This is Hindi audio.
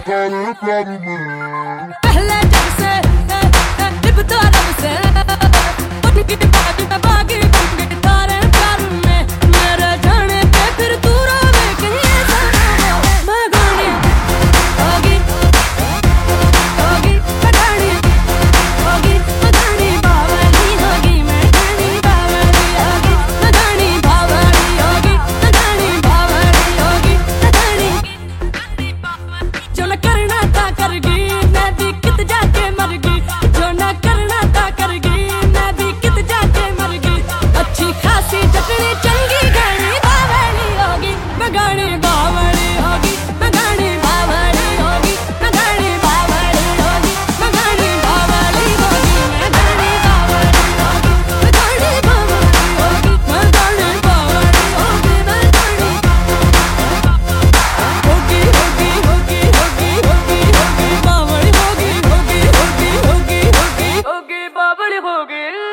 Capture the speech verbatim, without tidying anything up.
सारे प्यार में पहले जब से दिल तो रब से उनकी बात में बागी बन गई तारे प्यार में मेरे जाने पे फिर तू रोवे कहीं ऐसा ना हो मैं गानी होगी होगी मैं गानी होगी मैं गानी बावली होगी मैं गानी बावली होगी मैं गानी बावली होगी मैं गानी बावली होगी मैं गानी जो न करना था करगी मैं भी कित जाके मर गई जो न करना था करगी मैं भी कित जाके मर गई अच्छी खासी जटनी चंगी गानी बावली होगी मैं गानी बावली होगी मैं गानी बावली होगी मैं गानी बावली होगी मैं गानी बावली होगी मैं गानी बावली होगी मैं गानी बावली होगी मैं गानी बावली होगी मैं गानी होगी होगी होगी होगी होगी होगी बावली होगी होगी होगी होगी होगी होगी बावली होगी